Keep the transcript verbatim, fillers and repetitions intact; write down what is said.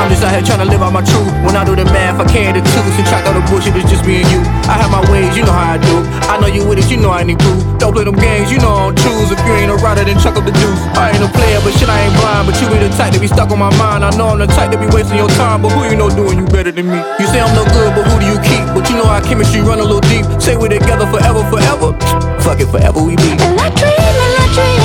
I'm just out here trying to live out my truth. When I do the math, I carry the twos. And track all the bullshit, it's just me and you. I have my ways, you know how I do. I know you with it, you know I need proof. Don't play them games, you know I don't choose. If you ain't a rider, then chuck up the deuce. I ain't a player, but shit, I ain't blind. But you be the type that be stuck on my mind. I know I'm the type that be wasting your time. But who you know doing you better than me? You say I'm no good, but who do you keep? But you know our chemistry run a little deep. Say we're together forever, forever. Fuck it, forever we be. And I dream, and I dream